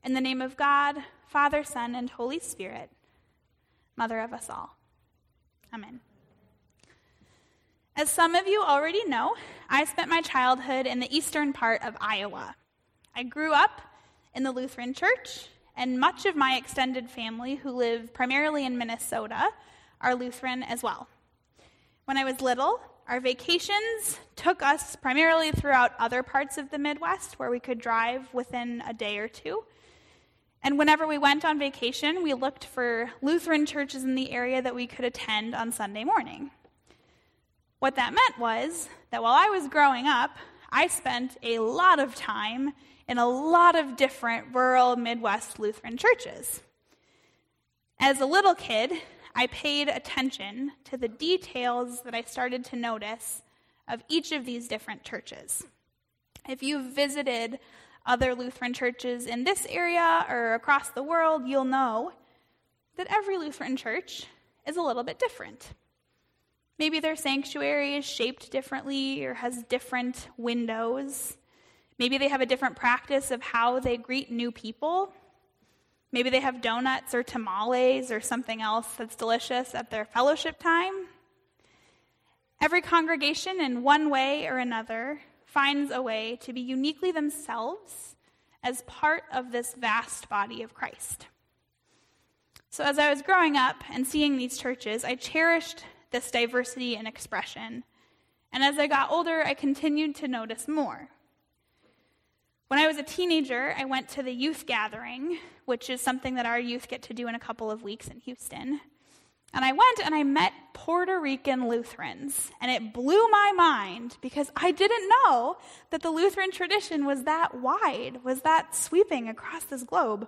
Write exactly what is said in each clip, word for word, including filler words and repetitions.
In the name of God, Father, Son, and Holy Spirit, Mother of us all. Amen. As some of you already know, I spent my childhood in the eastern part of Iowa. I grew up in the Lutheran Church, and much of my extended family, who live primarily in Minnesota, are Lutheran as well. When I was little, our vacations took us primarily throughout other parts of the Midwest where we could drive within a day or two. And whenever we went on vacation, we looked for Lutheran churches in the area that we could attend on Sunday morning. What that meant was that while I was growing up, I spent a lot of time in a lot of different rural Midwest Lutheran churches. As a little kid, I paid attention to the details that I started to notice of each of these different churches. If you've visited other Lutheran churches in this area or across the world, you'll know that every Lutheran church is a little bit different. Maybe their sanctuary is shaped differently or has different windows. Maybe they have a different practice of how they greet new people. Maybe they have donuts or tamales or something else that's delicious at their fellowship time. Every congregation, in one way or another, finds a way to be uniquely themselves as part of this vast body of Christ. So as I was growing up and seeing these churches, I cherished this diversity and expression. And as I got older, I continued to notice more. When I was a teenager, I went to the youth gathering, which is something that our youth get to do in a couple of weeks in Houston. And I went and I met Puerto Rican Lutherans, and it blew my mind because I didn't know that the Lutheran tradition was that wide, was that sweeping across this globe.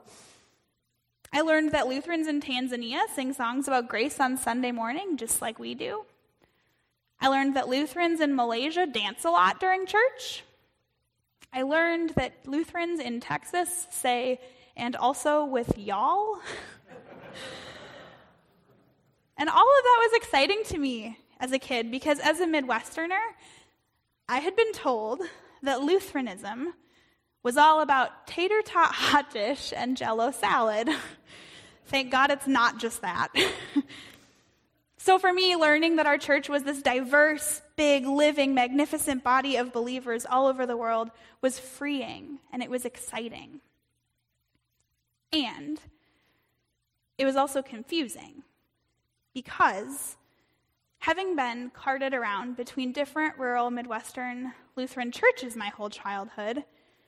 I learned that Lutherans in Tanzania sing songs about grace on Sunday morning, just like we do. I learned that Lutherans in Malaysia dance a lot during church. I learned that Lutherans in Texas say, and also with y'all. And all of that was exciting to me as a kid because as a Midwesterner, I had been told that Lutheranism was all about tater tot hot dish and Jell-O salad. Thank God it's not just that. So for me, learning that our church was this diverse, big, living, magnificent body of believers all over the world was freeing, and it was exciting. And it was also confusing, because having been carted around between different rural Midwestern Lutheran churches my whole childhood,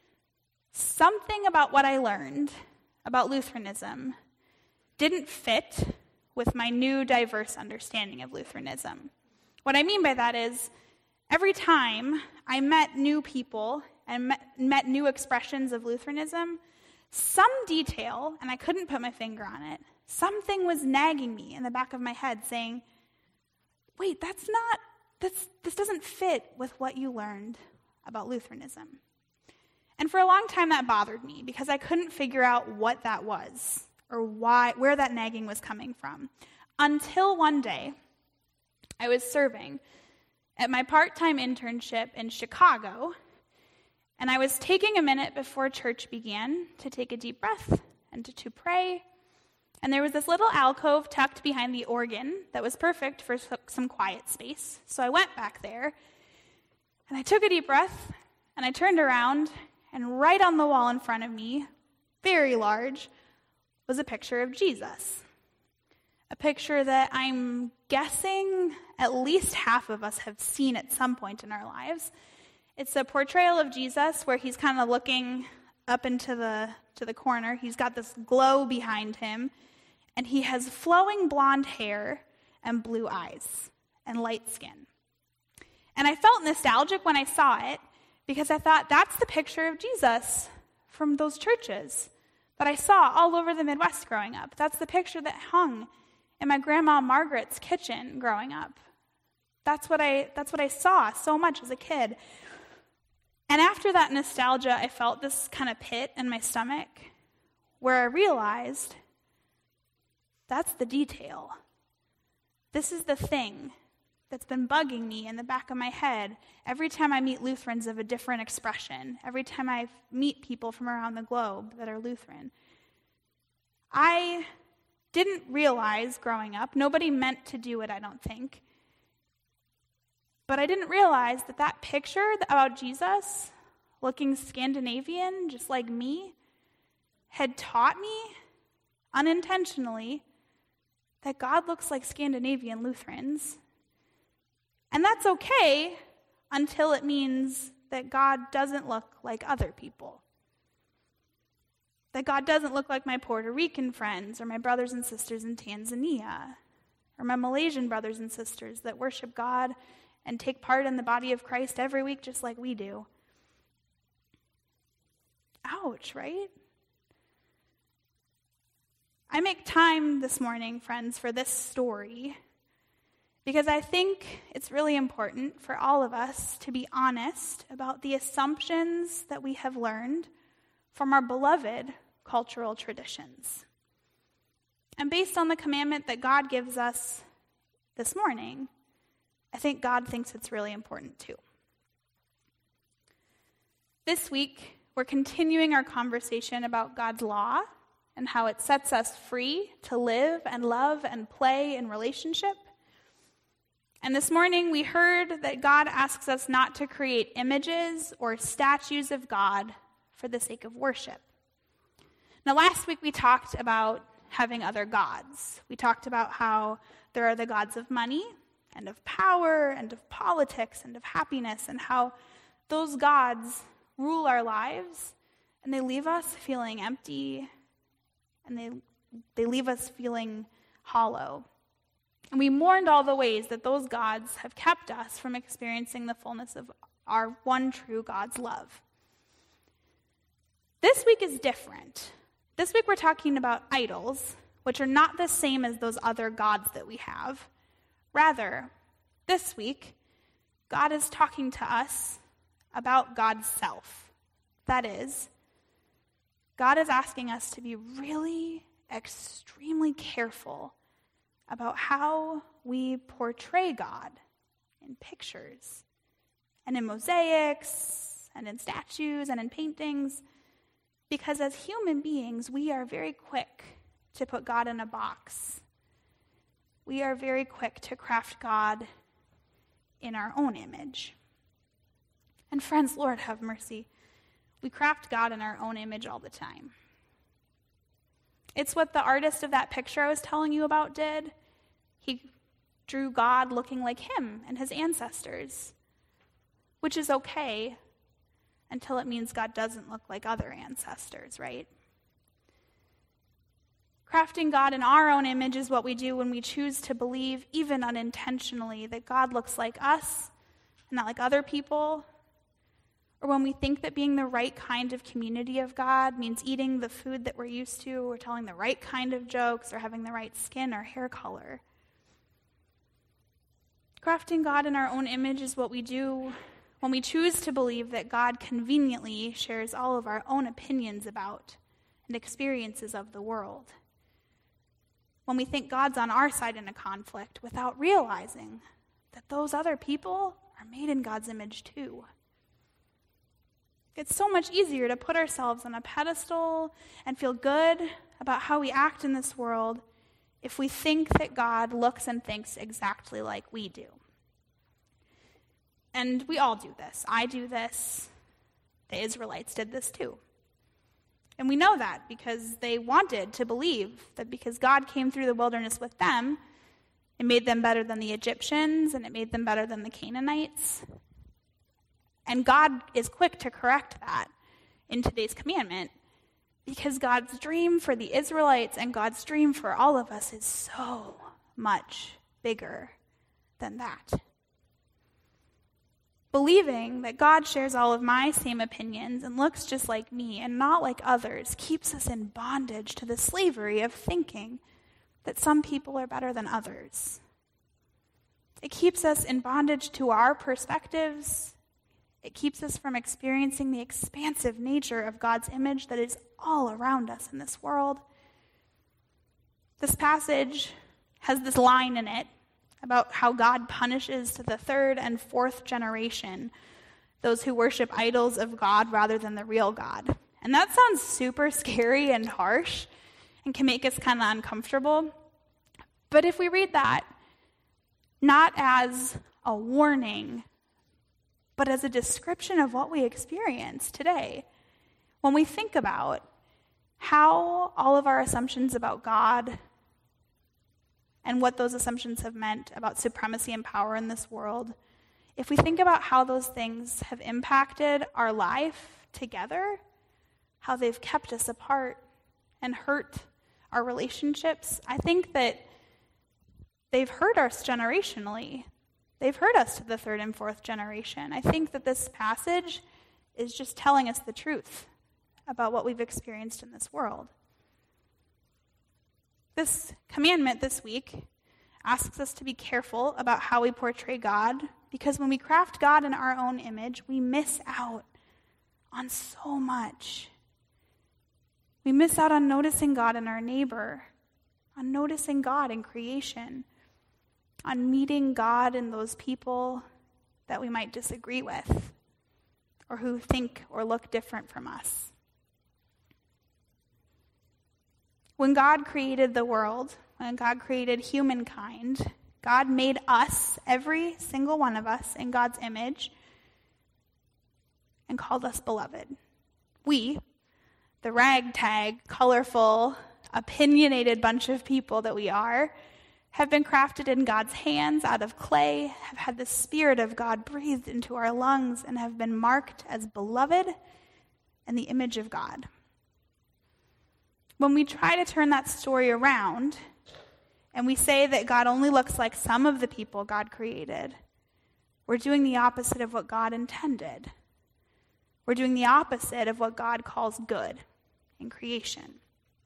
something about what I learned about Lutheranism didn't fit with my new diverse understanding of Lutheranism. What I mean by that is, every time I met new people and met, met new expressions of Lutheranism, some detail, and I couldn't put my finger on it, something was nagging me in the back of my head saying, wait, that's not, that's, this doesn't fit with what you learned about Lutheranism. And for a long time that bothered me because I couldn't figure out what that was or why, where that nagging was coming from. Until one day, I was serving at my part-time internship in Chicago, and I was taking a minute before church began to take a deep breath and to, to pray. And there was this little alcove tucked behind the organ that was perfect for some quiet space. So I went back there, and I took a deep breath, and I turned around, and right on the wall in front of me, very large, was a picture of Jesus. A picture that I'm guessing at least half of us have seen at some point in our lives. It's a portrayal of Jesus where he's kind of looking up into the to the corner. He's got this glow behind him, and he has flowing blonde hair and blue eyes and light skin. And I felt nostalgic when I saw it because I thought that's the picture of Jesus from those churches that I saw all over the Midwest growing up. That's the picture that hung in my grandma Margaret's kitchen growing up. That's what I that's what I saw so much as a kid. And after that nostalgia, I felt this kind of pit in my stomach where I realized that's the detail. This is the thing that's been bugging me in the back of my head every time I meet Lutherans of a different expression, every time I meet people from around the globe that are Lutheran. I didn't realize growing up, nobody meant to do it, I don't think, but I didn't realize that that picture about Jesus looking Scandinavian, just like me, had taught me unintentionally that God looks like Scandinavian Lutherans. And that's okay until it means that God doesn't look like other people. That God doesn't look like my Puerto Rican friends or my brothers and sisters in Tanzania or my Malaysian brothers and sisters that worship God and take part in the body of Christ every week just like we do. Ouch, right? I make time this morning, friends, for this story because I think it's really important for all of us to be honest about the assumptions that we have learned from our beloved cultural traditions. And based on the commandment that God gives us this morning, I think God thinks it's really important too. This week, we're continuing our conversation about God's law and how it sets us free to live and love and play in relationship. And this morning we heard that God asks us not to create images or statues of God for the sake of worship. Now, last week we talked about having other gods. We talked about how there are the gods of money and of power and of politics and of happiness, and how those gods rule our lives and they leave us feeling empty and they they leave us feeling hollow. And we mourned all the ways that those gods have kept us from experiencing the fullness of our one true God's love. This week is different. This week we're talking about idols, which are not the same as those other gods that we have. Rather, this week, God is talking to us about God's self. That is, God is asking us to be really extremely careful about how we portray God in pictures and in mosaics and in statues and in paintings, because as human beings, we are very quick to put God in a box. We are very quick to craft God in our own image. And friends, Lord have mercy, we craft God in our own image all the time. It's what the artist of that picture I was telling you about did. He drew God looking like him and his ancestors, which is okay until it means God doesn't look like other ancestors, right? Crafting God in our own image is what we do when we choose to believe, even unintentionally, that God looks like us and not like other people. Or when we think that being the right kind of community of God means eating the food that we're used to, or telling the right kind of jokes, or having the right skin or hair color. Crafting God in our own image is what we do when we choose to believe that God conveniently shares all of our own opinions about and experiences of the world. When we think God's on our side in a conflict without realizing that those other people are made in God's image too. It's so much easier to put ourselves on a pedestal and feel good about how we act in this world if we think that God looks and thinks exactly like we do. And we all do this. I do this. The Israelites did this too. And we know that because they wanted to believe that because God came through the wilderness with them, it made them better than the Egyptians and it made them better than the Canaanites. And God is quick to correct that in today's commandment, because God's dream for the Israelites and God's dream for all of us is so much bigger than that. Believing that God shares all of my same opinions and looks just like me and not like others keeps us in bondage to the slavery of thinking that some people are better than others. It keeps us in bondage to our perspectives. It keeps us from experiencing the expansive nature of God's image that is all around us in this world. This passage has this line in it about how God punishes to the third and fourth generation those who worship idols of God rather than the real God. And that sounds super scary and harsh and can make us kind of uncomfortable. But if we read that, not as a warning, but as a description of what we experience today, when we think about how all of our assumptions about God and what those assumptions have meant about supremacy and power in this world, if we think about how those things have impacted our life together, how they've kept us apart and hurt our relationships, I think that they've hurt us generationally. They've hurt us to the third and fourth generation. I think that this passage is just telling us the truth about what we've experienced in this world. This commandment this week asks us to be careful about how we portray God, because when we craft God in our own image, we miss out on so much. We miss out on noticing God in our neighbor, on noticing God in creation, on meeting God in those people that we might disagree with or who think or look different from us. When God created the world, when God created humankind, God made us, every single one of us, in God's image and called us beloved. We, the ragtag, colorful, opinionated bunch of people that we are, have been crafted in God's hands out of clay, have had the Spirit of God breathed into our lungs, and have been marked as beloved in the image of God. When we try to turn that story around and we say that God only looks like some of the people God created, we're doing the opposite of what God intended. We're doing the opposite of what God calls good in creation.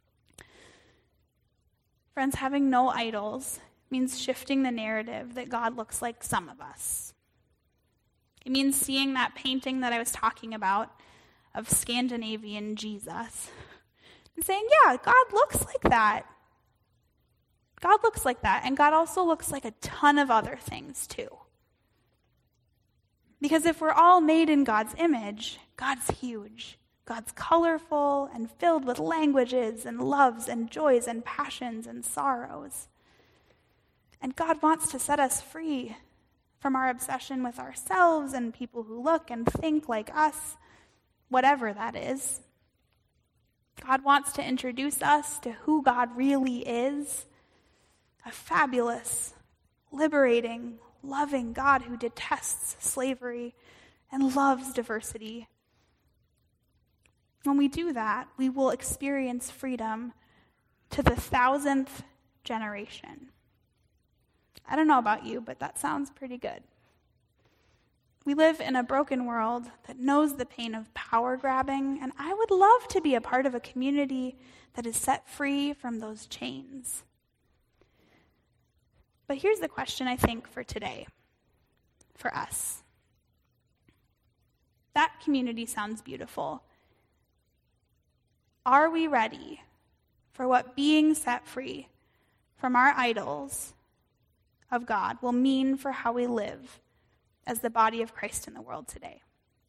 Friends, having no idols means shifting the narrative that God looks like some of us. It means seeing that painting that I was talking about of Scandinavian Jesus and saying, yeah, God looks like that. God looks like that, and God also looks like a ton of other things too. Because if we're all made in God's image, God's huge. God's colorful and filled with languages and loves and joys and passions and sorrows. And God wants to set us free from our obsession with ourselves and people who look and think like us, whatever that is. God wants to introduce us to who God really is, a fabulous, liberating, loving God who detests slavery and loves diversity. When we do that, we will experience freedom to the thousandth generation. I don't know about you, but that sounds pretty good. We live in a broken world that knows the pain of power grabbing, and I would love to be a part of a community that is set free from those chains. But here's the question, I think, for today, for us. That community sounds beautiful. Are we ready for what being set free from our idols of God will mean for how we live as the body of Christ in the world today?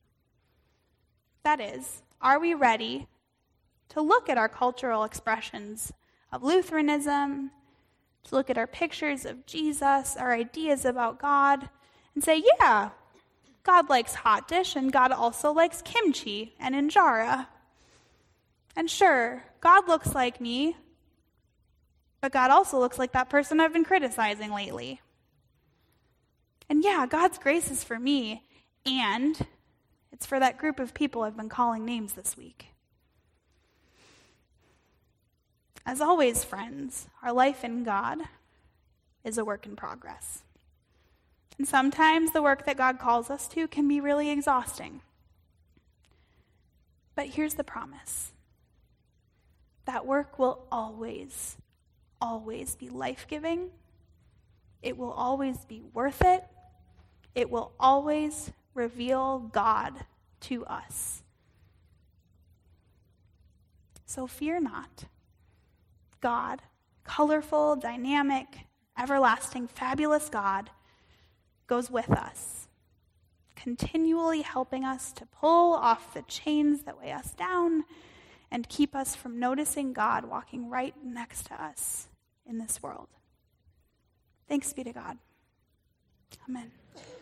That is, are we ready to look at our cultural expressions of Lutheranism, to look at our pictures of Jesus, our ideas about God, and say, yeah, God likes hot dish, and God also likes kimchi and injera. And sure, God looks like me, but God also looks like that person I've been criticizing lately. And yeah, God's grace is for me, and it's for that group of people I've been calling names this week. As always, friends, our life in God is a work in progress. And sometimes the work that God calls us to can be really exhausting. But here's the promise. That work will always, always be life-giving. It will always be worth it. It will always reveal God to us. So fear not. God, colorful, dynamic, everlasting, fabulous God goes with us, continually helping us to pull off the chains that weigh us down and keep us from noticing God walking right next to us in this world. Thanks be to God. Amen.